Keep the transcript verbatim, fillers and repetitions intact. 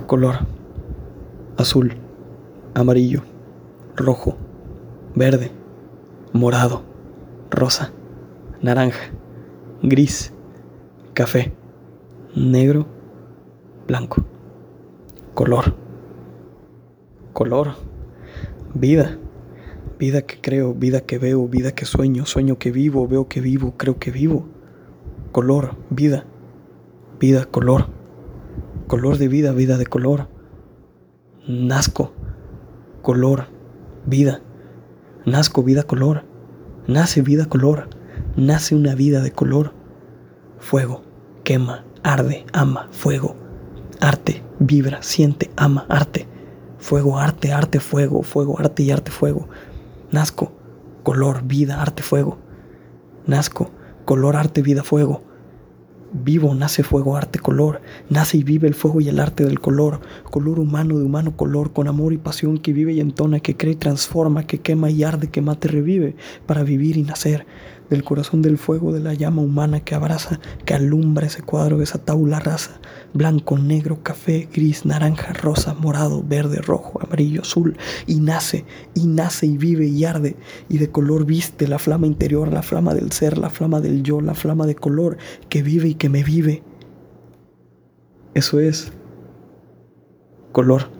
Color: azul, amarillo, rojo, verde, morado, rosa, naranja, gris, café, negro, blanco. Color: color, vida, vida que creo, vida que veo, vida que sueño, sueño que vivo, veo que vivo, creo que vivo. Color: vida, vida, color, color de vida, vida de color. Nazco: color, vida, nazco, vida, color, nace vida, color, nace una vida de color. Fuego: quema, arde, ama, fuego. Arte: vibra, siente, ama, arte. Fuego, arte, arte, fuego, fuego, arte y arte, fuego. Nazco: color, vida, arte, fuego. Nazco: color, arte, vida, fuego. Vivo, nace fuego, arte, color. Nace y vive el fuego y el arte del color. Color humano de humano color, con amor y pasión, que vive y entona, que cree y transforma, que quema y arde, que mata y revive, para vivir y nacer. Del corazón del fuego, de la llama humana que abraza, que alumbra ese cuadro, esa tabula rasa. Blanco, negro, café, gris, naranja, rosa, morado, verde, rojo, amarillo, azul. Y nace, y nace y vive y arde. Y de color viste la flama interior, la flama del ser, la flama del yo, la flama de color que vive y que me vive. Eso es color.